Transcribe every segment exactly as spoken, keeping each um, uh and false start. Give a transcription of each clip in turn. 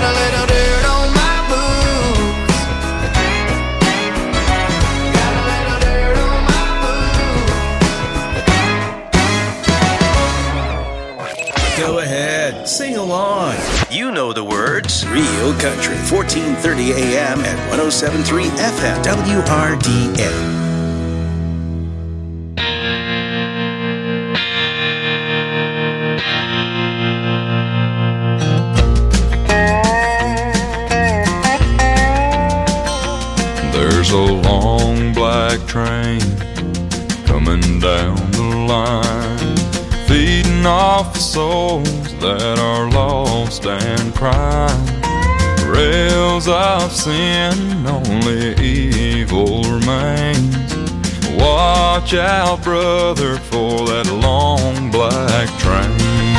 Got a little dirt on my boots. Got a little dirt on my boots. Go ahead, sing along. You know the words. Real Country, fourteen thirty A M at one oh seven point three F M, W R D A. There's a long black train coming down the line, feeding off the souls that are lost and crying. Rails of sin, only evil remains. Watch out, brother, for that long black train.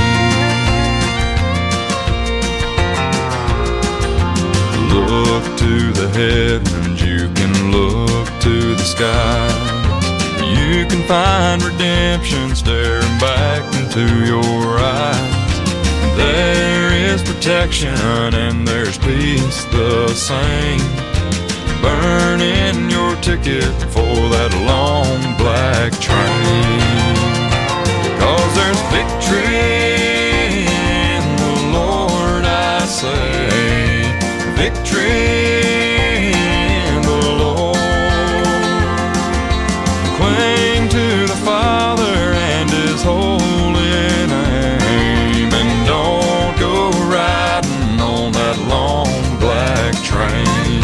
Look to the heavens, you can look to the skies. You can find redemption staring back into your eyes. There is protection and there's peace the same. Burn in your ticket for that long black train. 'Cause there's victory in the Lord, I say. Victory in the Lord. Cling to the Father and His holy name, and don't go riding on that long black train.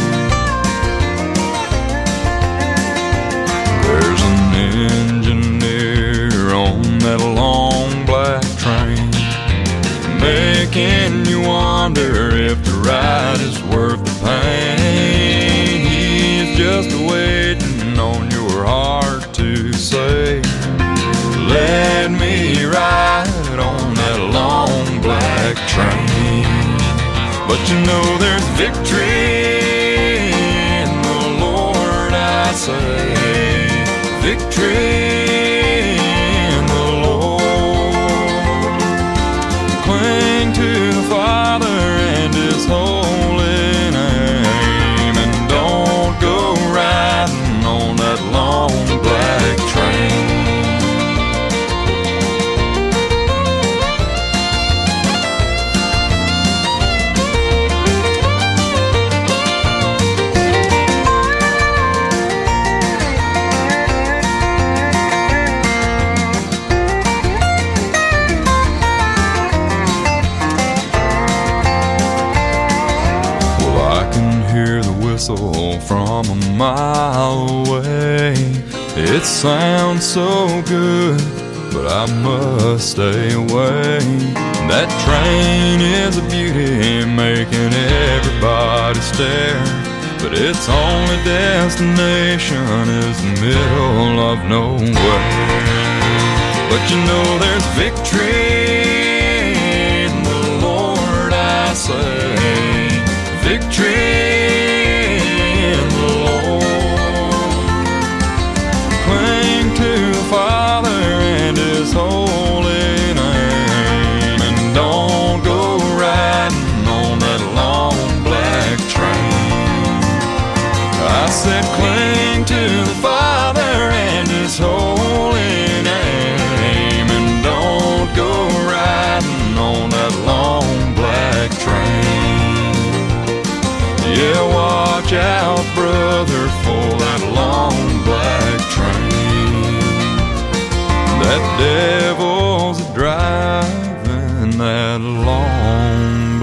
There's an engineer on that long black train, making you wonder if the ride is worth the pain. He's just waiting on your heart to say, let me ride on that long black train. But you know there's victory in the Lord, I say. Victory in the Lord. Cling to the Father and His holy name, and don't go riding on that long black train. From a mile away, it sounds so good, but I must stay away. That train is a beauty, making everybody stare, but its only destination is the middle of nowhere. But you know there's victory in the Lord, I say. Victory in the Lord. Cling to the Father and His holy name, and don't go riding on that long black train. I said cling to the Father and His holy name, and don't go riding on that long black train. Yeah, watch out, brother, for that long black train. That devil's driving that long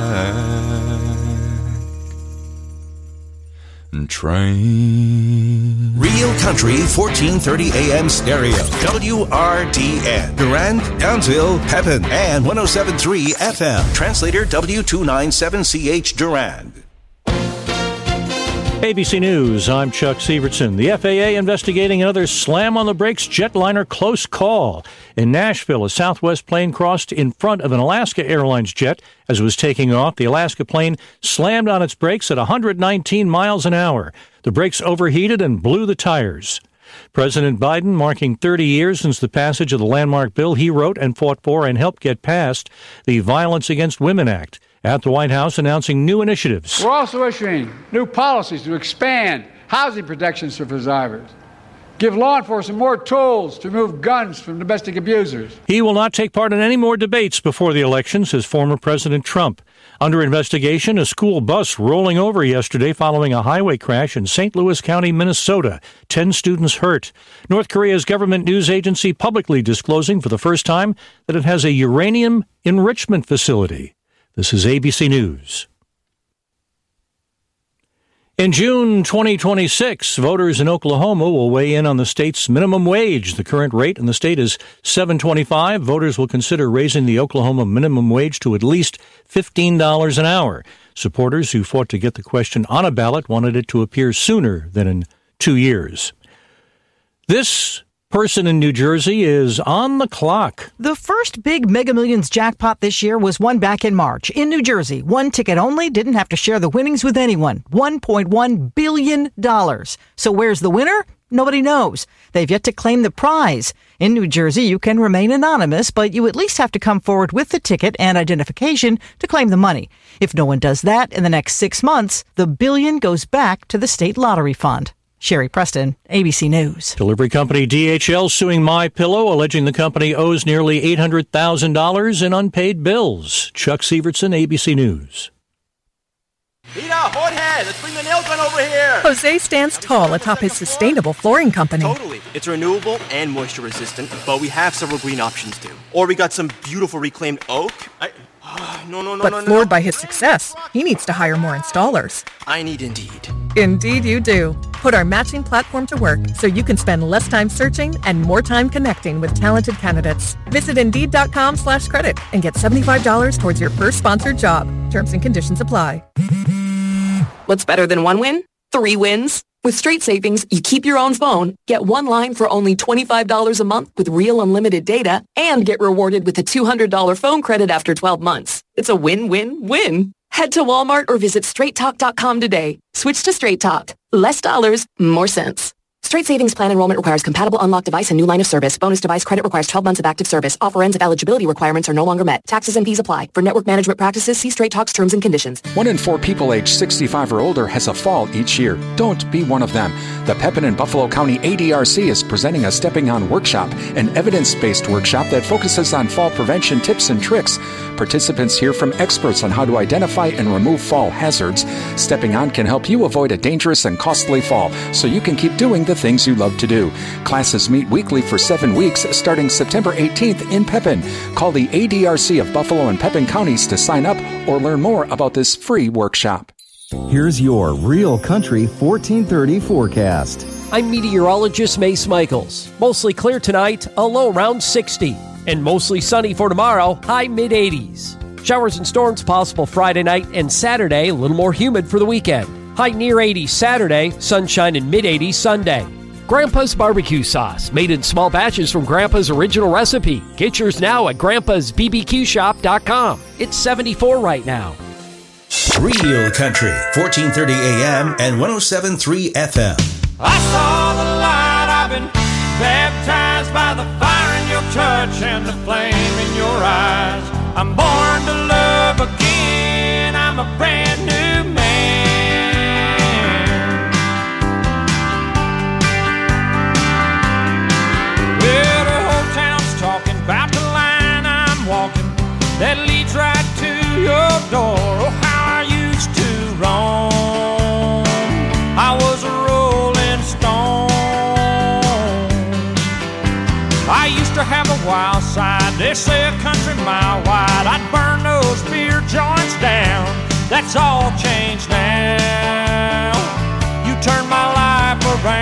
black train. Real Country, fourteen thirty A M stereo, W R D N, Durand, Townsville, Pepin, and one oh seven point three F M. Translator W two ninety-seven C H Durand. A B C News, I'm Chuck Sievertson. The F A A investigating another slam-on-the-brakes jetliner close call. In Nashville, a Southwest plane crossed in front of an Alaska Airlines jet. As it was taking off, the Alaska plane slammed on its brakes at one hundred nineteen miles an hour. The brakes overheated and blew the tires. President Biden marking thirty years since the passage of the landmark bill he wrote and fought for and helped get passed, the Violence Against Women Act. at the White House announcing new initiatives. We're also issuing new policies to expand housing protections for survivors, give law enforcement more tools to remove guns from domestic abusers. He will not take part in any more debates before the election, says former President Trump. Under investigation, a school bus rolling over yesterday following a highway crash in Saint Louis County, Minnesota. Ten students hurt. North Korea's government news agency publicly disclosing for the first time that it has a uranium enrichment facility. This is A B C News. In June twenty twenty-six, voters in Oklahoma will weigh in on the state's minimum wage. The current rate in the state is seven twenty-five. Voters will consider raising the Oklahoma minimum wage to at least fifteen dollars an hour. Supporters who fought to get the question on a ballot wanted it to appear sooner than in two years. This person in New Jersey is on the clock. The first big Mega Millions jackpot this year was won back in March in New Jersey. One ticket only, didn't have to share the winnings with anyone. one point one billion dollars. So where's the winner? Nobody knows. They've yet to claim the prize. In New Jersey, you can remain anonymous, but you at least have to come forward with the ticket and identification to claim the money. If no one does that in the next six months, the billion goes back to the state lottery fund. Sherry Preston, A B C News. Delivery company D H L suing MyPillow, alleging the company owes nearly eight hundred thousand dollars in unpaid bills. Chuck Sievertson, A B C News. Rita, Jorge, let's bring the nail gun over here. Jose stands tall atop his sustainable flooring company. Totally. It's renewable and moisture resistant, but we have several green options too. Or we got some beautiful reclaimed oak. I, oh, no, no, no, but no, no. floored by his success, he needs to hire more installers. I need Indeed. Indeed you do. Put our matching platform to work so you can spend less time searching and more time connecting with talented candidates. Visit Indeed.com slash credit and get seventy-five dollars towards your first sponsored job. Terms and conditions apply. What's better than one win? Three wins. With Straight Savings, you keep your own phone, get one line for only twenty-five dollars a month with real unlimited data, and get rewarded with a two hundred dollars phone credit after twelve months. It's a win-win-win. Head to Walmart or visit straight talk dot com today. Switch to Straight Talk. Less dollars, more sense. Straight Savings Plan enrollment requires compatible unlocked device and new line of service. Bonus device credit requires twelve months of active service. Offer ends if eligibility requirements are no longer met. Taxes and fees apply. For network management practices, see Straight Talk's terms and conditions. One in four people aged sixty-five or older has a fall each year. Don't be one of them. The Pepin and Buffalo County A D R C is presenting a Stepping On workshop, an evidence-based workshop that focuses on fall prevention tips and tricks. Participants hear from experts on how to identify and remove fall hazards. Stepping On can help you avoid a dangerous and costly fall so you can keep doing the things you love to do. Classes meet weekly for seven weeks starting September eighteenth in Pepin. Call the A D R C of Buffalo and Pepin counties to sign up or learn more about this free workshop. Here's your Real Country fourteen thirty forecast. I'm meteorologist Mace Michaels. Mostly clear tonight, a low around sixty. And mostly sunny for tomorrow, high mid-eighties. Showers and storms possible Friday night and Saturday, a little more humid for the weekend. High near eighty Saturday, sunshine in mid-eighties Sunday. Grandpa's barbecue sauce, made in small batches from Grandpa's original recipe. Get yours now at grandpas b b q shop dot com. It's seventy-four right now. Real Country, fourteen thirty A M and one oh seven point three F M. I saw the light, I've been baptized by the fire in your touch and the flame in your eyes. I'm born to love again, I'm a brand new man. Well, the whole town's talking about the line I'm walking that leads right to your door. Oh, how I used to roam, I was a rolling stone. I used to have a wild side, they say a country mile wide. I'd burn those beer joints down, that's all changed now. You turned my life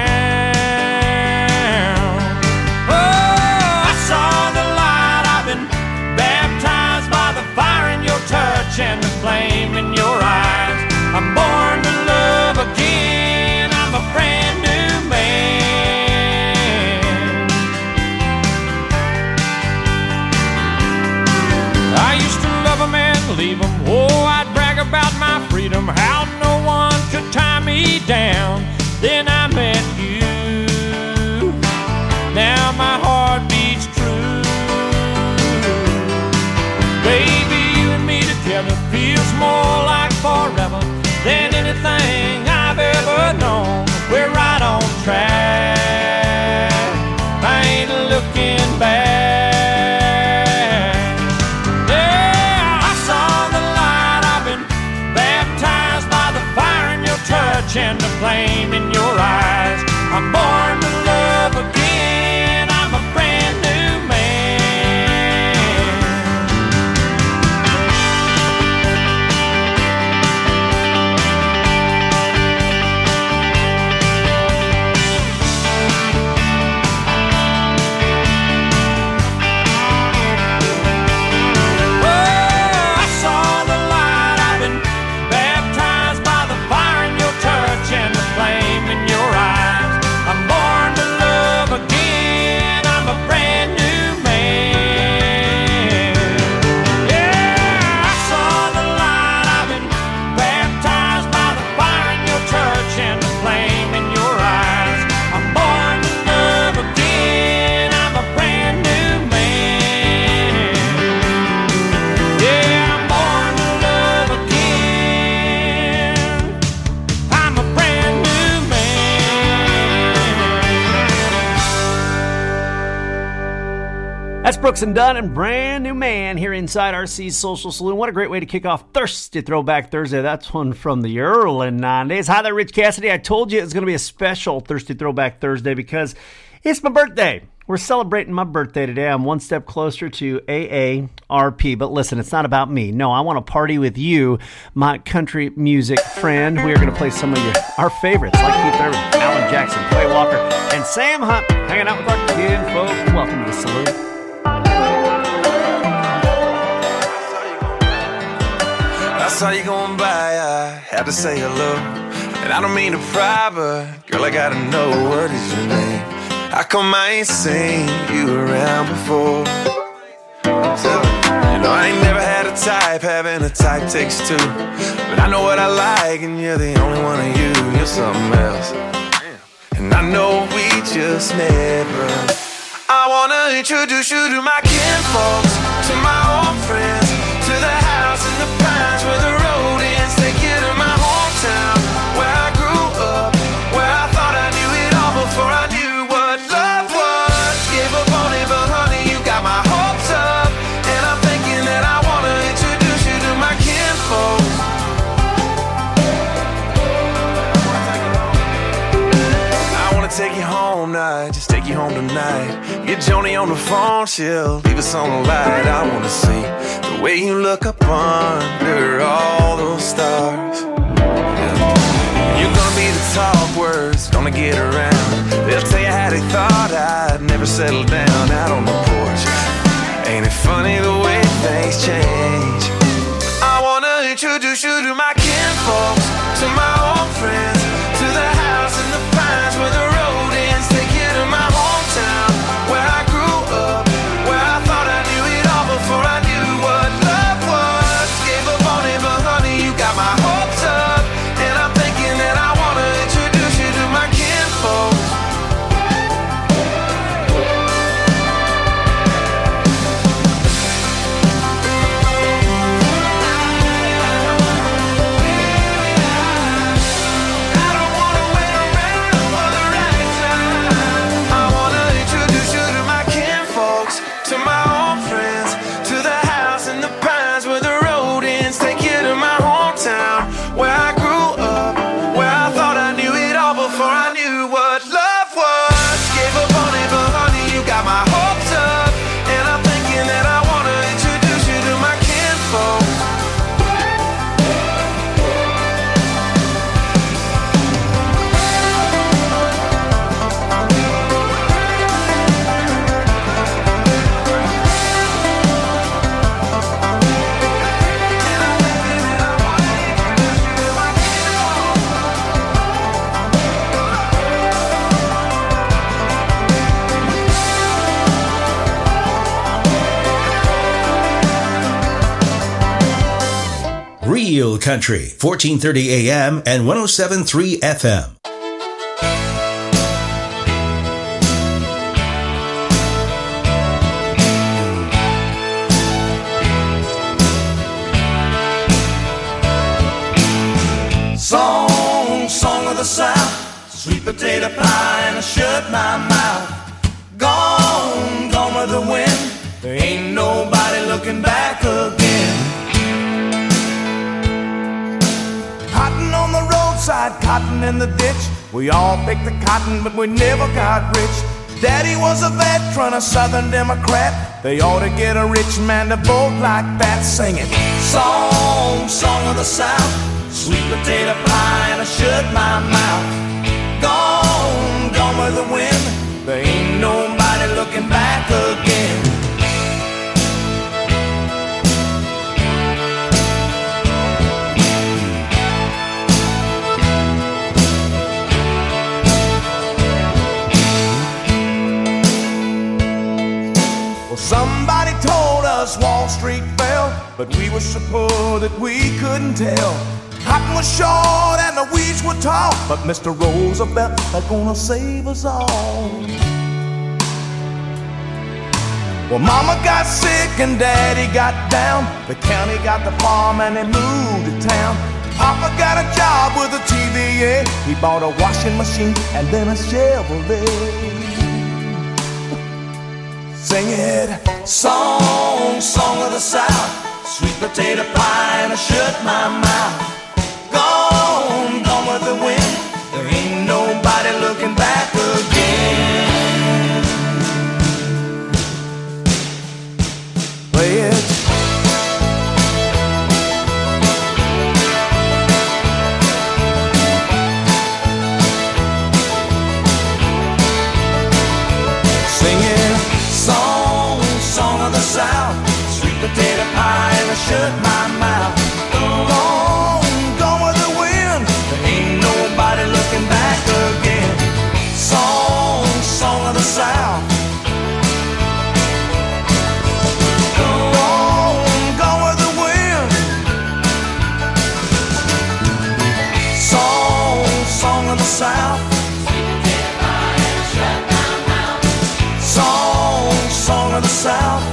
around. Oh, I saw the light, I've been baptized by the fire in your touch and the flame in your eyes. I'm born to love again, I'm a brand new man. I used to love them and leave them. Oh, I'd brag about my freedom, how no one could tie me down. Then I met you, now my heart beats true. Baby, you and me together feels more That's Brooks and Dunn and Brand New Man here inside R C's Social Saloon. What a great way to kick off Thirsty Throwback Thursday. That's one from the early nineties. Hi there, Rich Cassidy. I told you it's going to be a special Thirsty Throwback Thursday because it's my birthday. We're celebrating my birthday today. I'm one step closer to A A R P. But listen, it's not about me. No, I want to party with you, my country music friend. We are going to play some of your our favorites, like Keith Urban, Alan Jackson, Clay Walker, and Sam Hunt, hanging out with our kinfolk. Welcome to the saloon. I saw you going by, I had to say hello. And I don't mean to pry, but girl, I gotta know, what is your name? How come I ain't seen you around before? So, you know, I ain't never had a type, having a type takes two. But I know what I like, and you're the only one of you. You're something else. And I know we just never. I wanna introduce you to my kinfolks, to my old friends, to the house in the pines where the road ends. Take you to my hometown, where I grew up, where I thought I knew it all before I knew what love was. Gave up on it, but honey, you got my hopes up. And I'm thinking that I wanna introduce you to my kinfolks. I wanna take you home now, just take you home tonight. Get Joni on the phone, she'll leave us on the light. I wanna see the way you look up under all those stars. Yeah. You're gonna be the talk words, gonna get around. They'll tell you how they thought I'd never settle down out on the porch. Ain't it funny the way things change? I wanna introduce you to my kinfolks, to my old friends, to the house in the pines where the road ends. Take you to my hometown, where I grew up, where I thought I knew it all before I knew what love was. Gave up on it, but honey, you got my hopes up. And I'm thinking that I wanna introduce you to my kinfolks. I don't wanna wait around for the right time. I wanna introduce you to my kinfolks, to my old friends, to the house in the pines where the road ends. Take you to my hometown, where I grew up, where I thought I knew it all before I knew what love was. Gave up on it, but honey, you got my hopes up. And I'm thinking that I wanna introduce you to my kinfolks. Real Country, fourteen thirty A M and one oh seven point three F M. Song, song of the South, sweet potato pie and I shut my mouth. Gone, gone with the wind, there ain't nobody looking back again. Cotton on the roadside, cotton in the ditch. We all picked the cotton, but we never got rich. Daddy was a veteran, a Southern Democrat. They ought to get a rich man to vote like that. Singing song, song of the South, sweet potato pie and I shut my mouth. Gone, gone with the wind, there ain't nobody looking back again. Well, somebody told us Wall Street fell, but we were so poor that we couldn't tell. Cotton was short and the weeds were tall, but Mister Roosevelt is gonna save us all. Well, Mama got sick and Daddy got down. The county got the farm and they moved to town. Papa got a job with a T V A. He bought a washing machine and then a Chevrolet. Sing it, song, song of the South, sweet potato pie and I shut my mouth. Gone, gone with the wind, there ain't nobody looking back again. Play it. South, sweet potato pie and I shut my mouth. Gone, gone with the wind, there ain't nobody looking back again. Song, song of the South. Gone, gone with the wind. Song, song of the South. Sweet potato pie and I shut my mouth. Song, song of the South.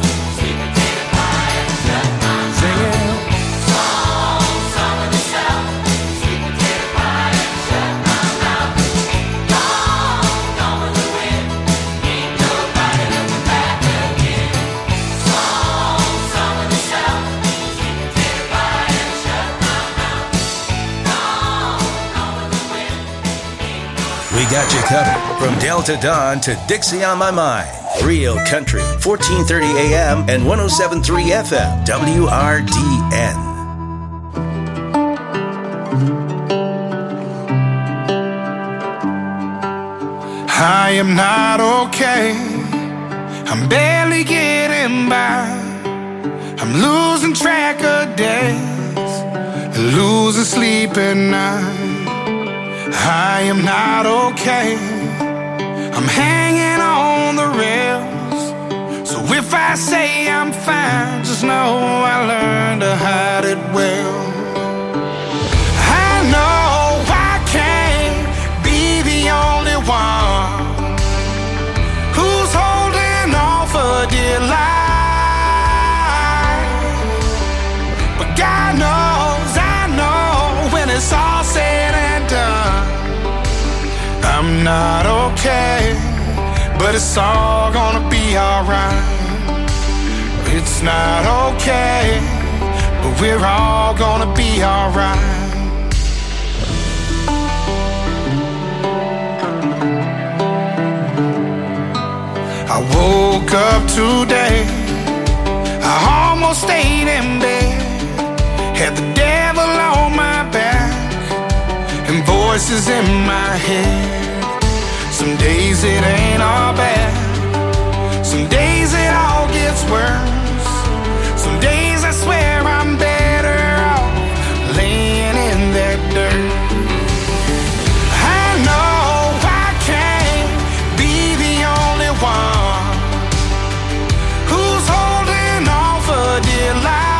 We got you covered from Delta Dawn to Dixie on My Mind. Real Country, fourteen thirty A M and one oh seven point three F M, W R D N. I am not okay. I'm barely getting by. I'm losing track of days, losing sleep at night. I am not okay. I'm hanging on the rails. So if I say I'm fine, just know I learned to hide it well. I know I can't be the only one who's holding on for dear life. But God knows, I know when it's all said and done, I'm not okay, but it's all gonna be alright. It's not okay, but we're all gonna be alright. I woke up today, I almost stayed in bed, had the devil on my back and voices in my head. Some days it ain't all bad, some days it all gets worse. Some days I swear I'm better off laying in that dirt. I know I can't be the only one who's holding on for dear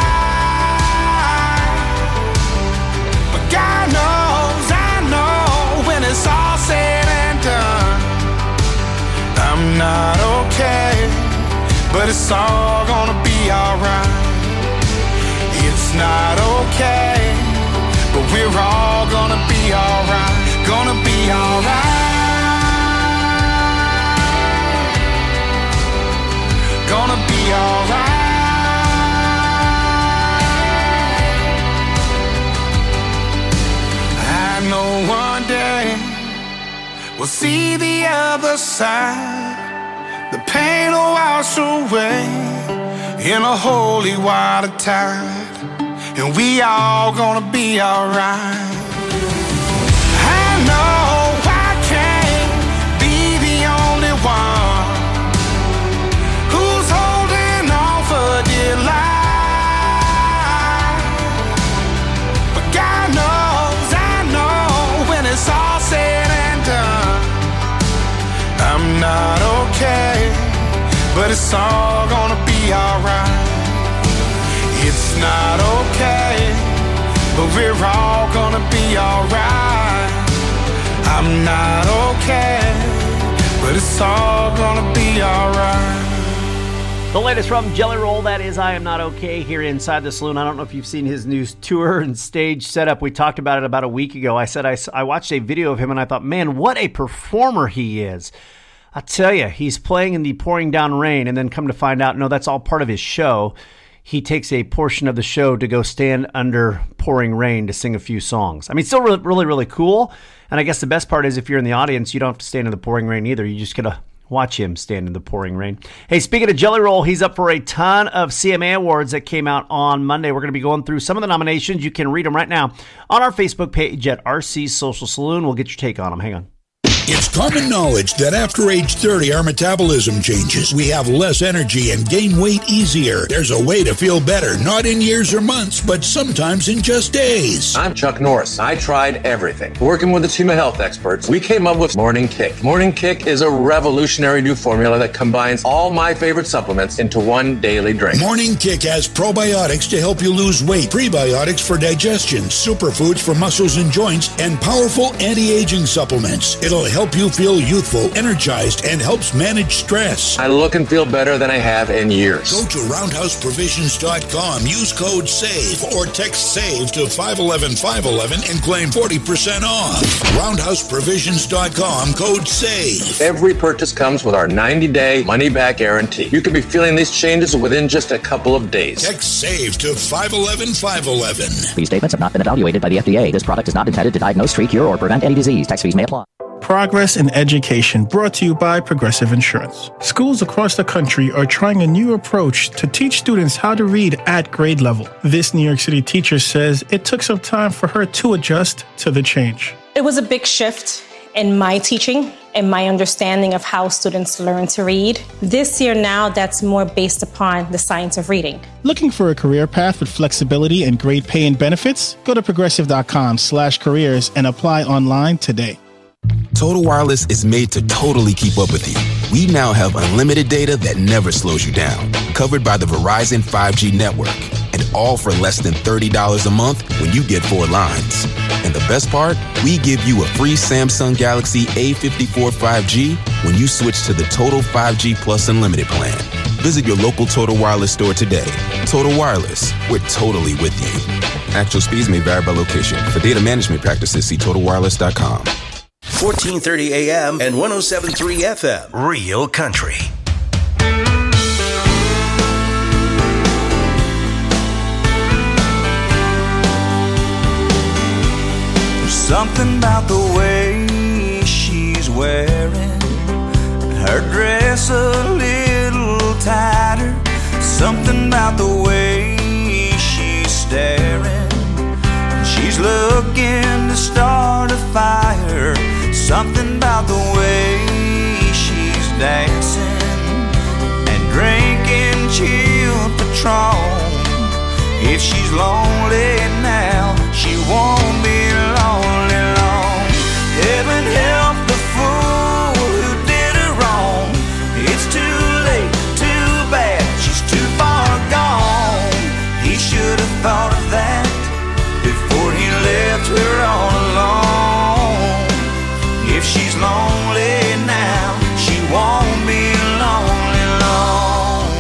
life. But God knows, I know when it's all said and done, I'm not okay, but it's all gonna be alright. It's not okay, but we're all gonna be alright. Gonna be alright. Gonna be alright. I know one day we'll see the other side. The pain will wash away in a holy water tide, and we all gonna be alright. I know I can't be the only one who's holding on for dear life. But God knows, I know when it's all said and done, I'm not okay, but it's all gonna be alright. It's not okay, but we're all gonna be alright. I'm not okay, but it's all gonna be alright. The latest from Jelly Roll, that is I Am Not Okay, here inside the saloon. I don't know if you've seen his new tour and stage setup. We talked about it about a week ago. I said I, I watched a video of him and I thought, man, what a performer he is. I tell you, he's playing in the pouring down rain, and then come to find out, no, that's all part of his show. He takes a portion of the show to go stand under pouring rain to sing a few songs. I mean, still really, really, really cool. And I guess the best part is if you're in the audience, you don't have to stand in the pouring rain either. You just got to watch him stand in the pouring rain. Hey, speaking of Jelly Roll, he's up for a ton of C M A awards that came out on Monday. We're going to be going through some of the nominations. You can read them right now on our Facebook page at R C Social Saloon. We'll get your take on them. Hang on. It's common knowledge that after age thirty, our metabolism changes. We have less energy and gain weight easier. There's a way to feel better, not in years or months, but sometimes in just days. I'm Chuck Norris. I tried everything. Working with a team of health experts, we came up with Morning Kick. Morning Kick is a revolutionary new formula that combines all my favorite supplements into one daily drink. Morning Kick has probiotics to help you lose weight, prebiotics for digestion, superfoods for muscles and joints, and powerful anti-aging supplements. It'll help help you feel youthful, energized, and helps manage stress. I look and feel better than I have in years. Go to roundhouse provisions dot com, use code SAVE, or text SAVE to five one one, five one one and claim forty percent off. roundhouse provisions dot com, code SAVE. Every purchase comes with our ninety-day money-back guarantee. You could be feeling these changes within just a couple of days. Text SAVE to five one one, five one one. These statements have not been evaluated by the F D A. This product is not intended to diagnose, treat, cure, or prevent any disease. Tax fees may apply. Progress in Education, brought to you by Progressive Insurance. Schools across the country are trying a new approach to teach students how to read at grade level. This New York City teacher says it took some time for her to adjust to the change. It was a big shift in my teaching and my understanding of how students learn to read. This year now, that's more based upon the science of reading. Looking for a career path with flexibility and great pay and benefits? Go to progressive.com slash careers and apply online today. Total Wireless is made to totally keep up with you. We now have unlimited data that never slows you down, covered by the Verizon five G network, and all for less than thirty dollars a month when you get four lines. And the best part? We give you a free Samsung Galaxy A fifty-four five G when you switch to the Total five G Plus Unlimited plan. Visit your local Total Wireless store today. Total Wireless, we're totally with you. Actual speeds may vary by location. For data management practices, see total wireless dot com. fourteen thirty A M and one oh seven point three F M. Real Country. There's something about the way she's wearing her dress a little tighter. Something about the way she's staring. She's looking to start a fire. Something about the way she's dancing and drinking chilled Patron. If she's lonely now, she won't be lonely long. Heaven help the fool who did her wrong. It's too late, too bad, she's too far gone. He should have thought of that before he left her all alone. If she's lonely now, she won't be lonely long.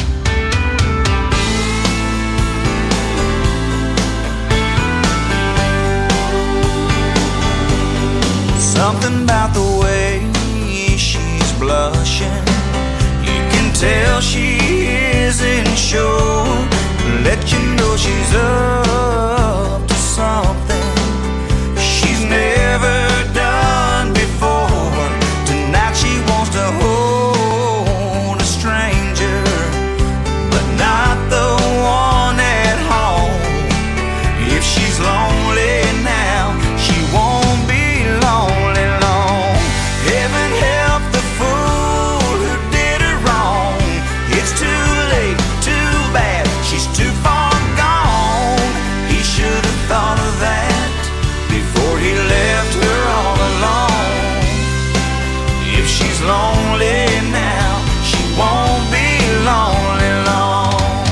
Something about the way she's blushing, you can tell she isn't sure. Let you know she's up to something she's never done before. Tonight she wants to hold a stranger, but not the one at home. If she's lonely now, she won't be lonely long. Heaven help the fool who did her wrong. It's too late, too bad, she's too far gone. He should have thought of that before he left her all alone. If she's lonely now, she won't be lonely long.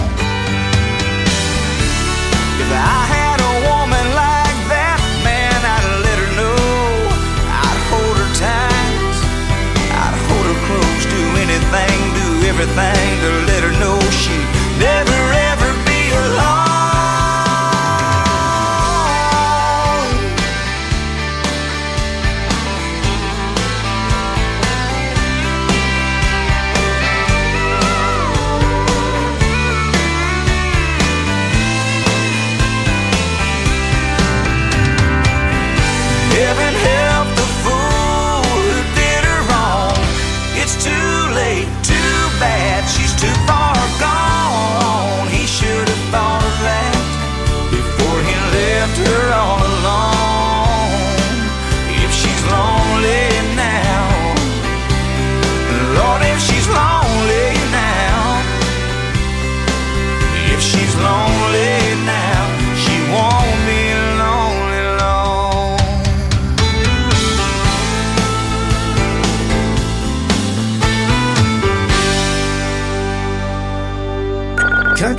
If I had a woman like that, man, I'd let her know. I'd hold her tight, I'd hold her close, do anything, do everything to let her know she'd never ever be alone.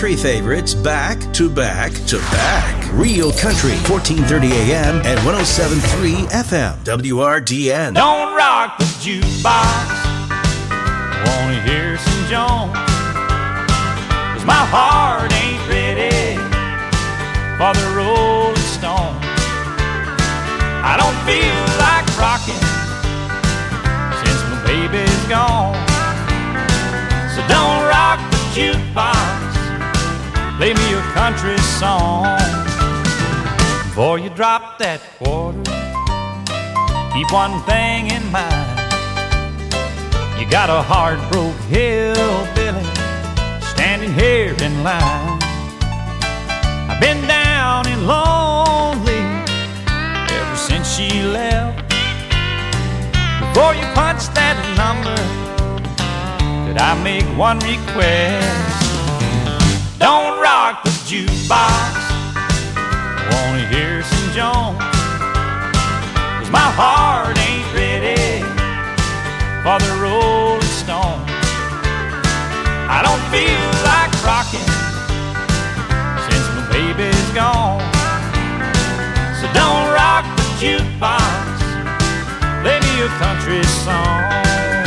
country favorites back to back to back. Real Country, fourteen thirty A M and one oh seven point three F M. W R D N. Don't rock the jukebox. Wanna hear some Jones? 'Cause my heart ain't ready for the Rolling Stones. I don't feel like rocking since my baby's gone. So don't rock the jukebox, play me a country song. Before you drop that quarter, keep one thing in mind. You got a heart-broke hillbilly standing here in line. I've been down and lonely ever since she left. Before you punch that number, could I make one request? Don't rock the jukebox, I wanna hear some Jones. 'Cause my heart ain't ready for the Rolling Stones. I don't feel like rocking since my baby's gone. So don't rock the jukebox, play me a country song.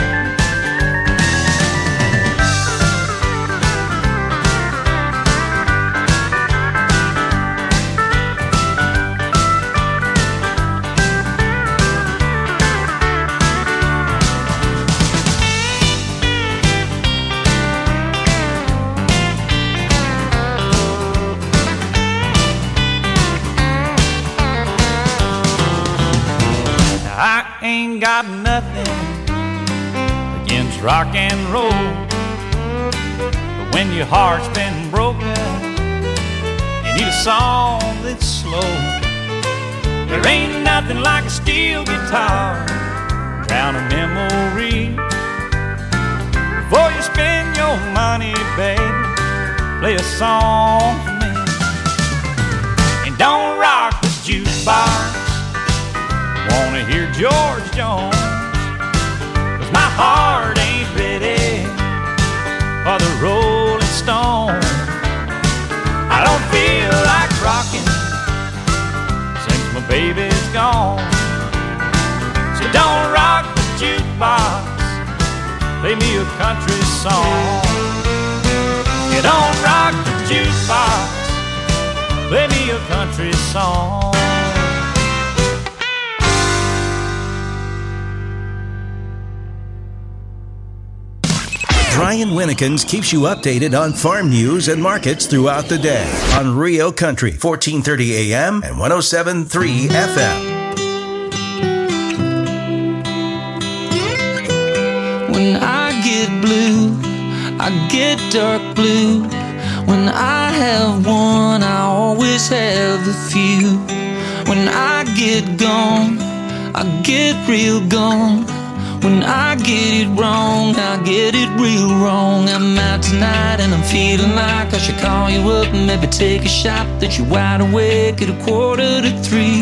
I ain't got nothing against rock and roll, but when your heart's been broken, you need a song that's slow. There ain't nothing like a steel guitar, drown a memory. Before you spend your money, baby, play a song for me. And don't rock the jukebox, wanna hear George Jones. 'Cause my heart ain't ready for the Rolling Stones. I don't feel like rocking since my baby's gone. So don't rock the jukebox, play me a country song. You don't rock the jukebox, play me a country song. Brian Winnekins keeps you updated on farm news and markets throughout the day on Rio Country, fourteen thirty A M and one oh seven point three F M. When I get blue, I get dark blue. When I have one, I always have a few. When I get gone, I get real gone. When I get it wrong, I get it real wrong. I'm out tonight and I'm feeling like I should call you up and maybe take a shot that you're wide awake at a quarter to three.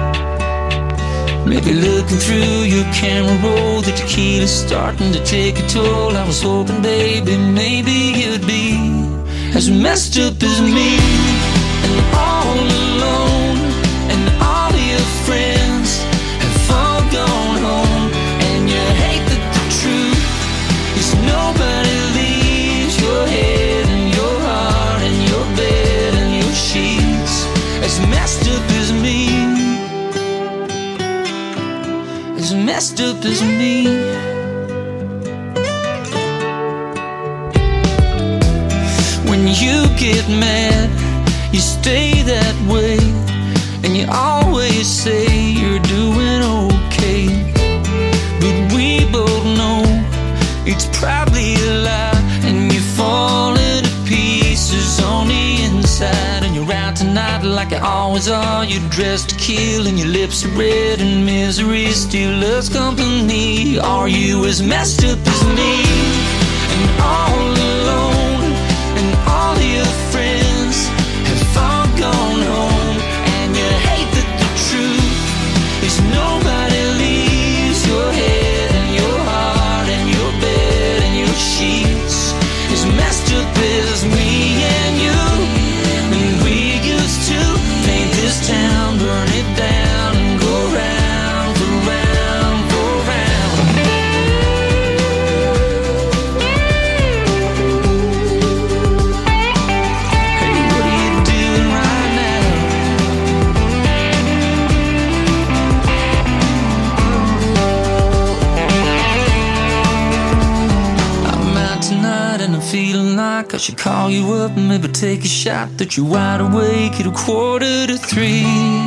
Maybe looking through your camera roll, the tequila's starting to take a toll. I was hoping, baby, maybe you'd be as messed up as me. And all alone, and all of your friends have all gone home. Hate that the truth is nobody leaves your head and your heart and your bed and your sheets as messed up as me, as messed up as me. When you get mad, you stay that way, and you always say you're doing okay. But we both know it's probably a lie, and you're falling to pieces on the inside. And you're out tonight like you always are. You're dressed to kill and your lips are red, and misery still loves company. Are you as messed up as me? And all alone, and all your friends have all gone home. And you hate that the truth is nobody leaves your head and your heart and your bed and your sheets as messed up as me and you. I should call you up and maybe take a shot that you're wide awake at a quarter to three.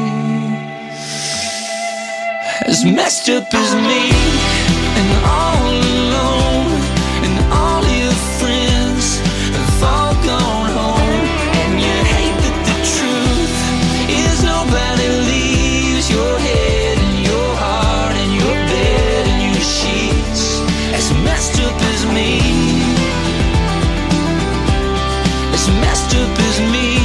As messed up as me, and all alone, and all your friends have all gone home, and you hate that the truth is nobody leaves your head and your heart and your bed and your sheets. As messed up as me, as messed up as me.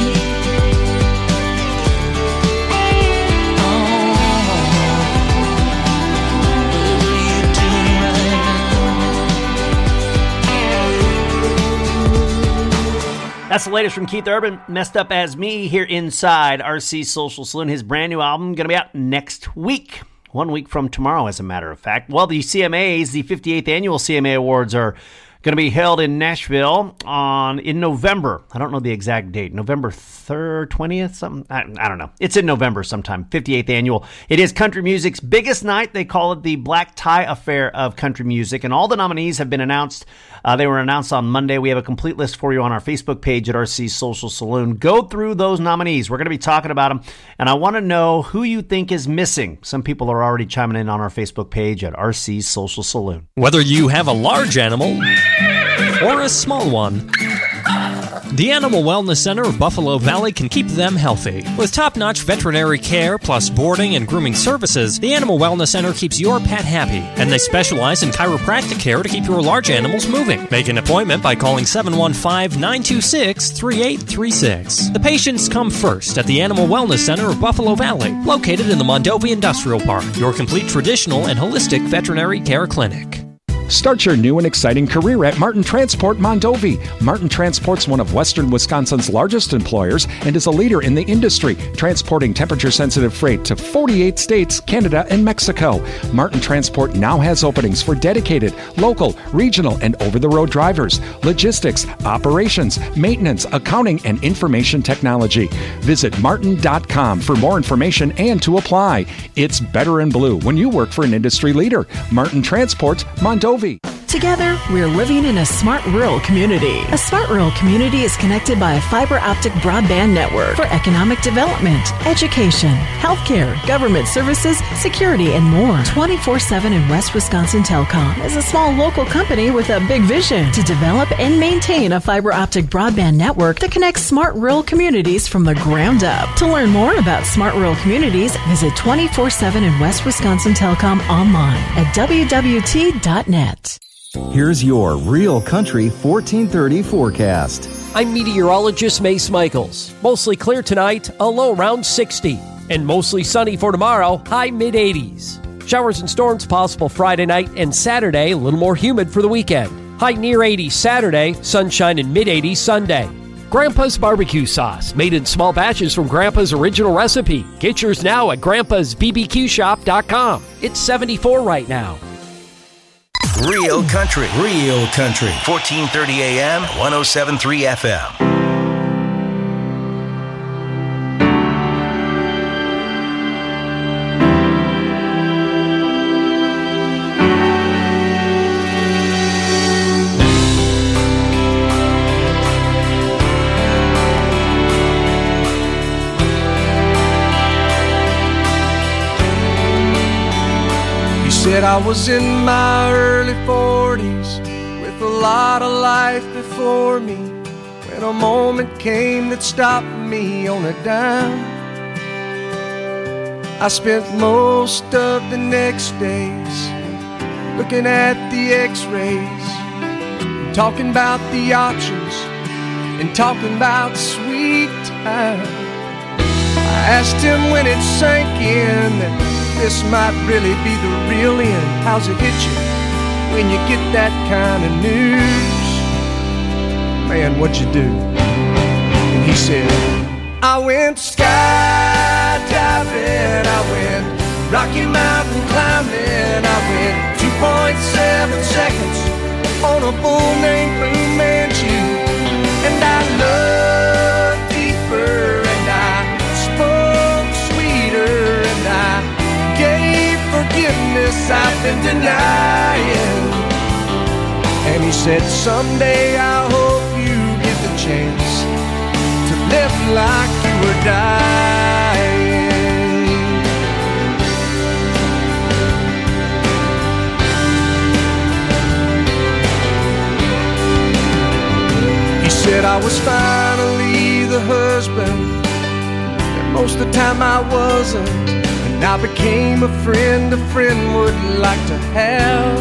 That's the latest from Keith Urban, Messed Up As Me, here inside R C Social Saloon. His brand new album going to be out next week. One week from tomorrow, as a matter of fact. Well, the C M As, the fifty-eighth Annual C M A Awards, are going to be held in Nashville on in November. I don't know the exact date. November third, twentieth, something. I, I don't know. It's in November sometime. fifty-eighth Annual. It is country music's biggest night. They call it the Black Tie Affair of country music, and all the nominees have been announced. Uh, they were announced on Monday. We have a complete list for you on our Facebook page at R C Social Saloon. Go through those nominees. We're going to be talking about them, and I want to know who you think is missing. Some people are already chiming in on our Facebook page at R C Social Saloon. Whether you have a large animal or a small one, the Animal Wellness Center of Buffalo Valley can keep them healthy. With top-notch veterinary care plus boarding and grooming services, the Animal Wellness Center keeps your pet happy, and they specialize in chiropractic care to keep your large animals moving. Make an appointment by calling seven one five, nine two six, three eight three six. The patients come first at the Animal Wellness Center of Buffalo Valley, located in the Mondovi Industrial Park, your complete traditional and holistic veterinary care clinic. Start your new and exciting career at Martin Transport Mondovi. Martin Transport's one of Western Wisconsin's largest employers and is a leader in the industry, transporting temperature-sensitive freight to forty-eight states, Canada, and Mexico. Martin Transport now has openings for dedicated, local, regional, and over-the-road drivers, logistics, operations, maintenance, accounting, and information technology. Visit martin dot com for more information and to apply. It's better in blue when you work for an industry leader. Martin Transport Mondovi. Together, we're living in a smart rural community. A smart rural community is connected by a fiber optic broadband network for economic development, education, healthcare, government services, security, and more. twenty-four seven in West Wisconsin Telecom is a small local company with a big vision to develop and maintain a fiber optic broadband network that connects smart rural communities from the ground up. To learn more about smart rural communities, visit twenty-four seven in West Wisconsin Telecom online at w w t dot net. Here's your Real Country fourteen thirty forecast. I'm meteorologist Mace Michaels. Mostly clear tonight, a low around sixty. And mostly sunny for tomorrow, high mid-eighties. Showers and storms possible Friday night and Saturday, a little more humid for the weekend. High near eighty Saturday, sunshine in mid-eighties Sunday. Grandpa's barbecue sauce, made in small batches from Grandpa's original recipe. Get yours now at grandpas b b q shop dot com. It's seventy-four right now. Real Country, Real Country, fourteen thirty A M, one oh seven point three F M. Said I was in my early forties with a lot of life before me when a moment came that stopped me on a dime. I spent most of the next days looking at the x-rays, talking about the options and talking about sweet time. I asked him when it sank in that this might really be the real end. How's it hit you when you get that kind of news? Man, what'd you do? And he said, I went skydiving, I went Rocky Mountain climbing, I went two point seven seconds on a bull named Fu Manchu. And I loved deeper, and I spoke sweeter, and I gave forgiveness I've been denying. And he said, someday I hope you chance to live like you were dying. He said I was finally the husband that most of the time I wasn't, and I became a friend a friend would like to have.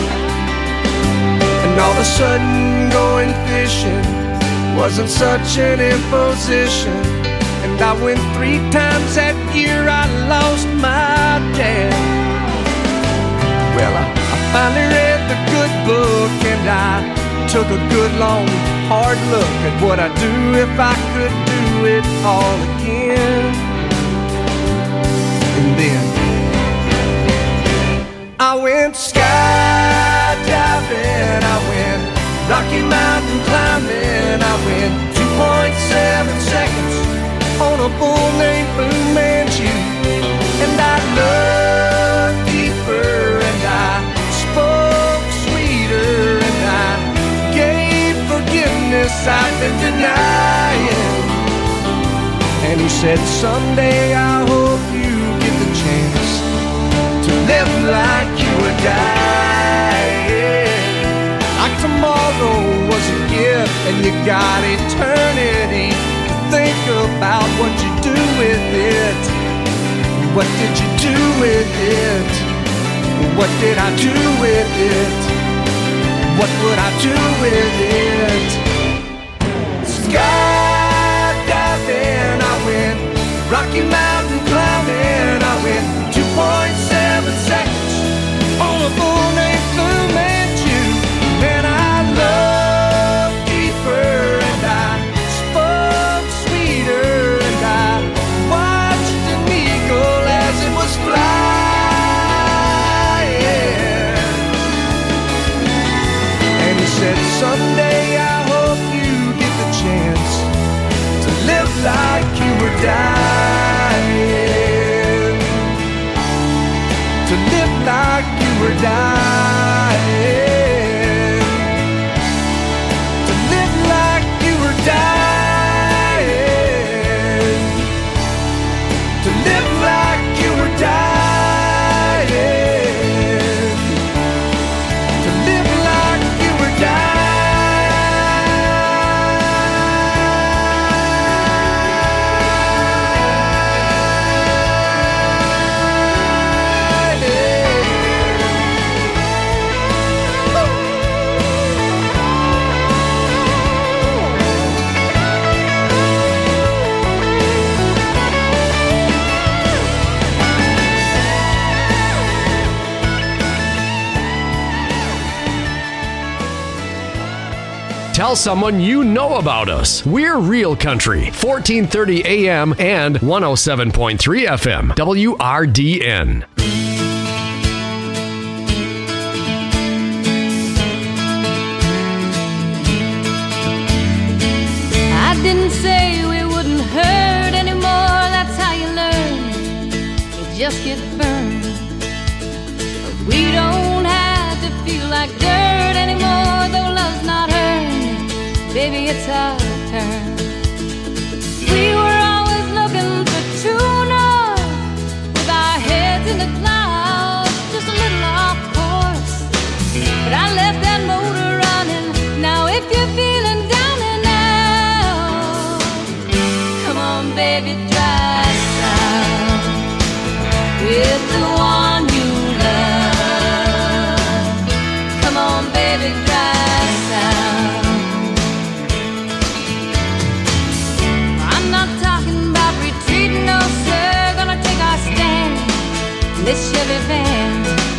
And all of a sudden going fishing wasn't such an imposition, and I went three times that year. I lost my dad. Well, I, I finally read the good book, and I took a good long hard look at what I'd do if I could do it all again. And then I went skydiving, I went Rocky Mountain climbing, I went two point seven seconds on a bull named Fu Manchu. And I looked deeper, and I spoke sweeter, and I gave forgiveness I'd been denying. And he said, someday I hope you get the chance to live like you were dying. Like tomorrow was a gift, and you got eternity to think about what you do with it. What did you do with it? What did I do with it? What would I do with it? Skydiving, I went Rocky Mountain climbing, I went two point seven seconds on a bull named Fu Manchu. And I looked deeper, and I spoke sweeter, and I watched an eagle as it was flying. And he said, someday I hope you get the chance to live like you were dying. To live like you were dying. To live like you were dying. To live like you were dying. To live like you were dying. Tell someone you know about us. We're Real Country, fourteen thirty A M and one oh seven point three F M, W R D N. I didn't say we wouldn't hurt anymore. That's how you learn. You just get burned. But we don't have to feel like dirt anymore, though love's not earned. Baby, it's our turn. We were always looking for true north, with our heads in the clouds, just a little off course. But I left that motor running. Now if you're feeling down and out, come on, baby, try us out with the one you love. Come on, baby, try us out. This Chevy van,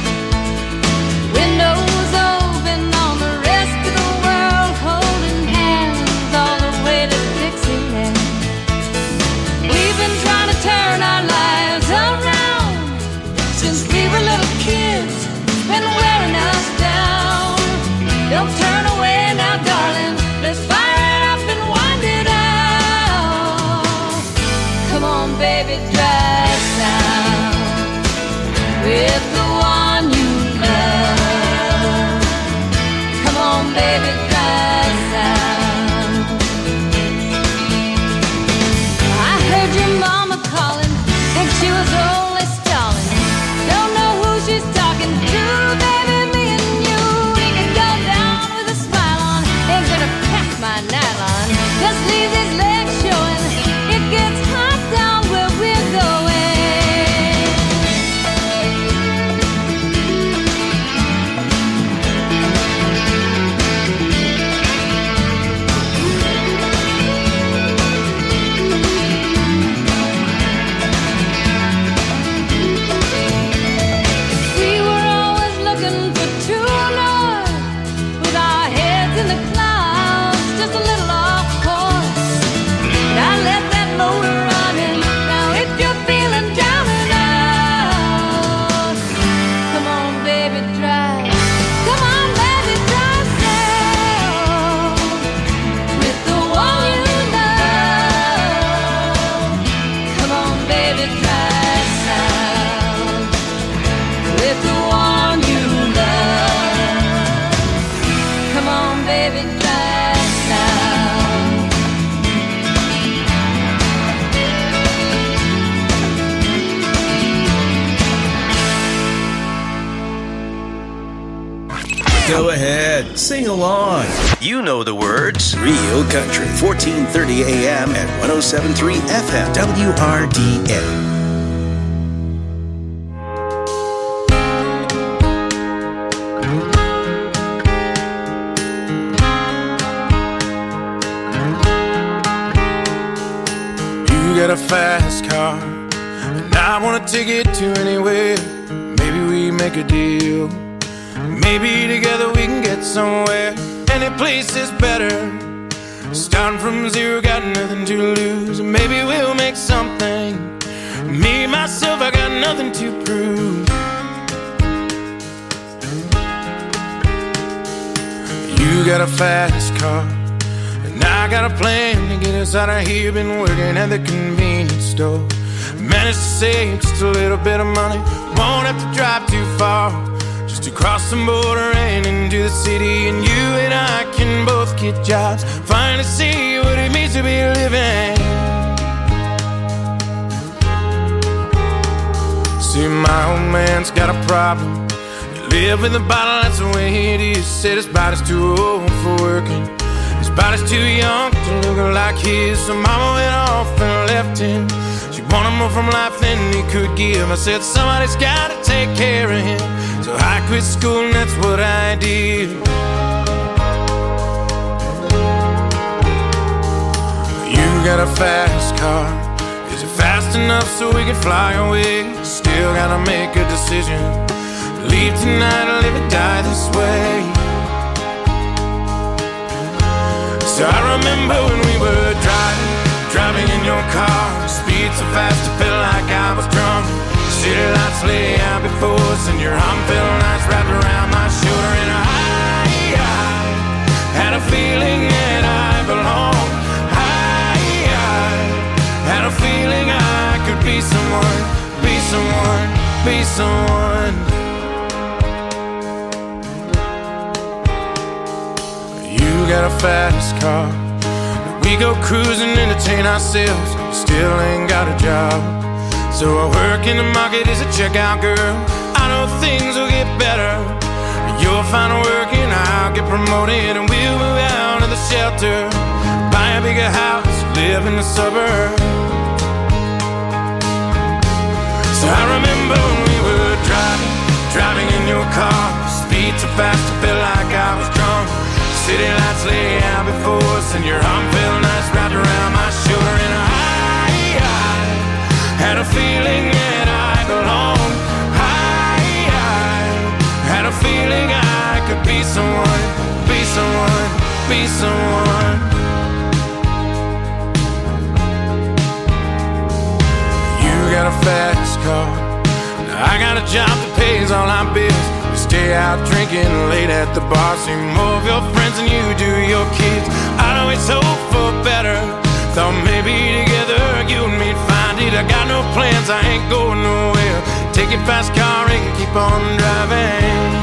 windows open on the rest of the world, holding hands all the way to Dixieland. We've been trying to turn our lives around since we were little kids, been wearing us down. Don't turn away now, darling, let's fire it up and wind it out. Come on, baby, try us out with the one you love. Come on, baby, try us out. on, sing along. You know the words. Real Country, fourteen thirty A M and one oh seven point three F M, W R D N. You got a fast car, and I want to take it to anywhere. Maybe we make a deal. Maybe together we can get somewhere. Any place is better. Starting from zero, got nothing to lose. Maybe we'll make something. Me, myself, I got nothing to prove. You got a fast car, and I got a plan to get us out of here. Been working at the convenience store. Managed to save just a little bit of money. Won't have to drive too far, just to cross the border and into the city. And you and I can both get jobs, finally see what it means to be living. See, my old man's got a problem. He live with a bottle, that's the way it is. Said his body's too old for working, his body's too young to look like his. So mama went off and left him. She wanted more from life than he could give. I said somebody's gotta take care of him. So I quit school and that's what I did. You got a fast car. Is it fast enough so we can fly away? Still gotta make a decision. Leave tonight or live or die this way. So I remember when we were driving, driving in your car. Speed so fast it felt like I was drunk. City lights lay out before us, and your arm felt nice wrapped around my shoulder. And I, I had a feeling that I belonged. I, I had a feeling I could be someone, be someone, be someone. You got a fast car. We go cruising, entertain ourselves. Still ain't got a job. So I work in the market as a checkout girl. I know things will get better. You'll find work and I'll get promoted, and we'll move out of the shelter, buy a bigger house, live in the suburbs. So I remember when we were driving, driving in your car. Speed so fast it felt like I was drunk. City lights lay out before us, and your arm felt nice wrapped around my shoulder. And I, I had a feeling that I belonged. I, I had a feeling I could be someone, be someone, be someone. You got a fast car, I got a job that pays all our bills. We stay out drinking late at the bar, see more of your friends than you do your kids. I'd always hope for better, thought maybe together you and me'd find it. I got no plans, I ain't going nowhere. Take your fast car and keep on driving.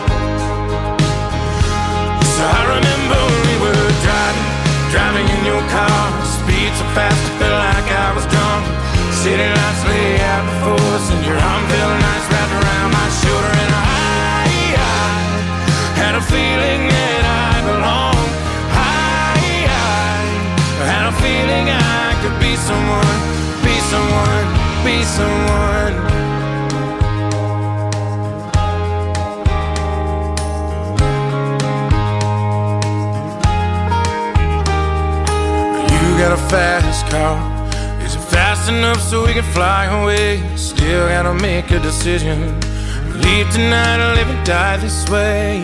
So I remember when we were driving, driving in your car. Speed so fast it felt like I was drunk. City lights lay out before us, and your arm felt nice wrapped around my shoulder. And I, I had a feeling that I belonged. I, I had a feeling I could be someone, be someone, be someone. You got a fast car. Is it fast enough so we can fly away? Still gotta make a decision. Leave tonight or live and die this way.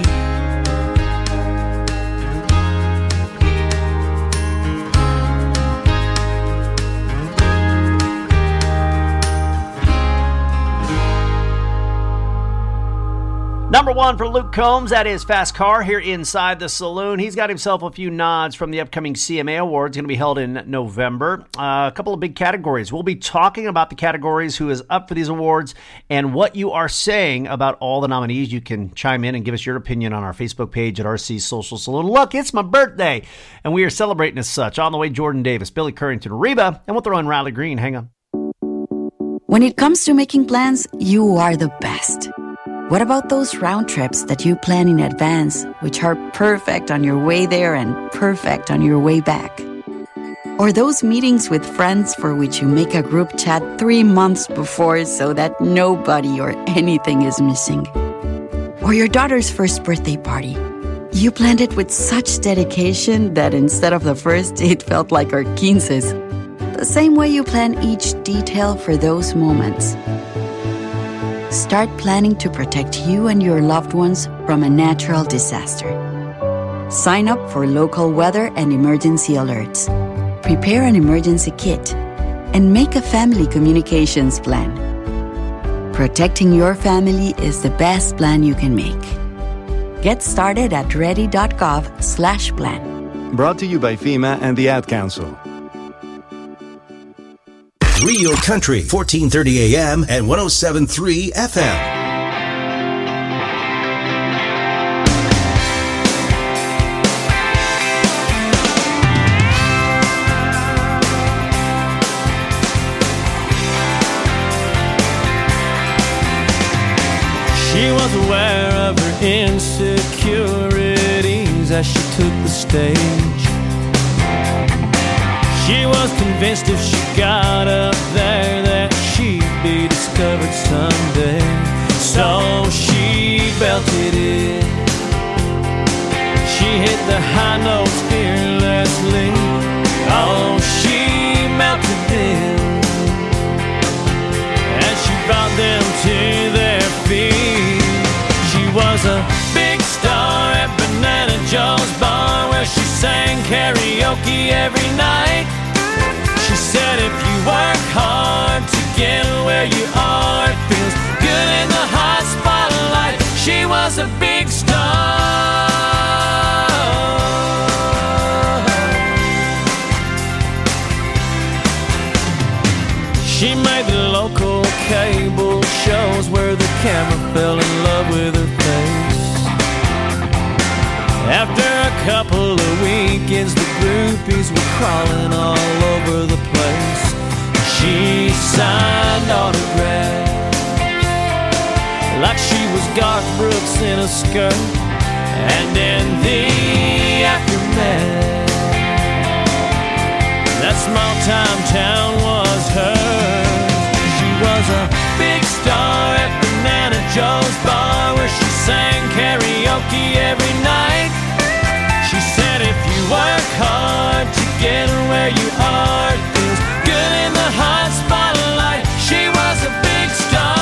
Number one for Luke Combs, that is Fast Car here inside the saloon. He's got himself a few nods from the upcoming C M A Awards, going to be held in November. Uh, a couple of big categories. We'll be talking about the categories, who is up for these awards, and what you are saying about all the nominees. You can chime in and give us your opinion on our Facebook page at R C Social Saloon. Look, it's my birthday, and we are celebrating as such. On the way, Jordan Davis, Billy Currington, Reba, and we'll throw in Riley Green. Hang on. When it comes to making plans, you are the best. What about those round trips that you plan in advance, which are perfect on your way there and perfect on your way back? Or those meetings with friends for which you make a group chat three months before so that nobody or anything is missing? Or your daughter's first birthday party. You planned it with such dedication that instead of the first, it felt like our quinces. The same way you plan each detail for those moments. Start planning to protect you and your loved ones from a natural disaster. Sign up for local weather and emergency alerts. Prepare an emergency kit. And make a family communications plan. Protecting your family is the best plan you can make. Get started at ready.gov slash plan. Brought to you by FEMA and the Ad Council. Real Country, fourteen thirty A M and one oh seven point three F M. She was aware of her insecurities as she took the stage. She was convinced if she got up there that she'd be discovered someday. So she belted it. She hit the high notes fearlessly. Oh, she melted them as she brought them to their feet. She was a big star at Banana Joe's bar where she sang karaoke every night. She said if you work hard to get where you are, it feels good in the hot spotlight. She was a big star. She made the local cable shows where the camera fell in love with her face. After a couple of weekends, the groupies were crawling all over the place. She signed autographs like she was Garth Brooks in a skirt. And in the aftermath, that small-time town was hers. She was a big star at Banana Joe's bar where she sang karaoke every night. She said if you work hard to get where you are, it feels good in the hot spotlight. She was a big star.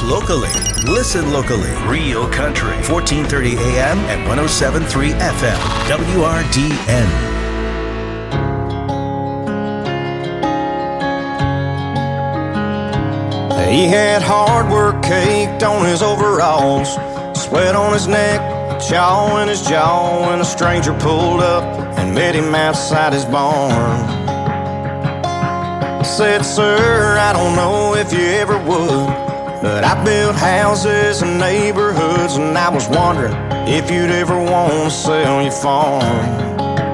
locally. Listen locally. Real Country. fourteen thirty A M and one oh seven point three F M. W R D N. He had hard work caked on his overalls, sweat on his neck, chaw in his jaw, when a stranger pulled up and met him outside his barn. Said, sir, I don't know if you ever would, but I built houses and neighborhoods, and I was wondering if you'd ever want to sell your farm.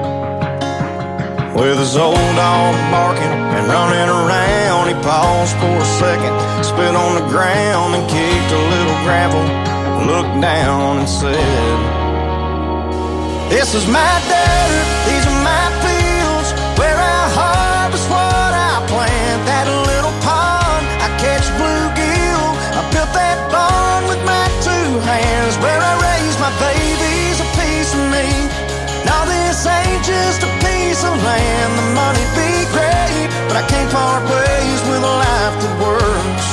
With his old dog barking and running around, he paused for a second, spit on the ground and kicked a little gravel, looked down and said, this is my dirt, these are my fields, where I harvest what I plant. That little pond, I catch bluegill, I built that barn with my two hands, where I raise my babies, a piece of me. Now this ain't just a piece of land, the money be great, but I can't part ways with a life that works.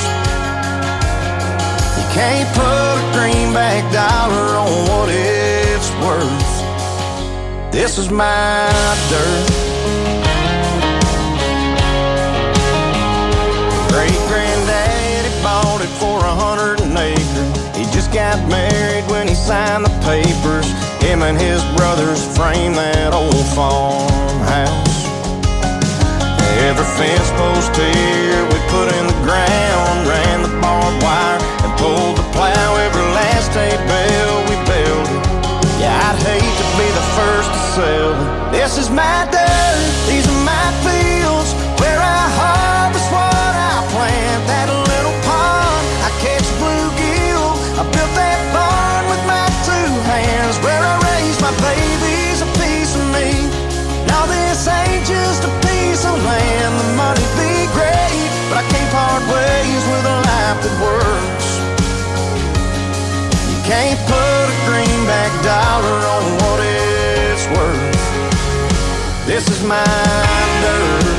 You can't put a greenback dollar on what it's worth. This is my dirt. Great-granddaddy bought it for a hundred an acre. He just got married when he signed the papers. Him and his brothers framed that old farmhouse. Every fence post here we put in the ground, ran the barbed wire and pulled the plow. Every last hay bale we built it. Yeah, I'd hate to be the first to sell it. This is my dirt, these are my fields, where I harvest what I plant. That little pond, I catch bluegill, I built that barn with my two hands, where I raise my babies, a piece of me. Now this ain't just a piece of land, the money be great, but I can't part ways with a life that works. You can't put a greenback dollar on what it's worth. This is my dirt.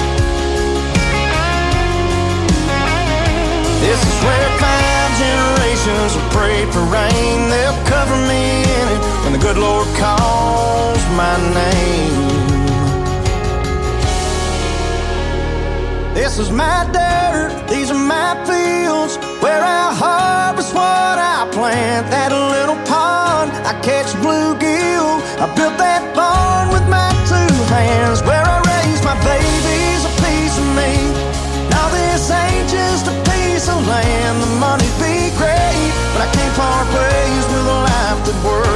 This is where five generations have prayed for rain. They'll cover me in it when the good Lord calls my name. This is my dirt, these are my fields, where I harvest what I plant. That little pond, I catch bluegill, I built that barn with my two hands, where I raise my babies, a piece of me. Now this ain't just a piece of land, the money be great, but I can't part ways with a life that works.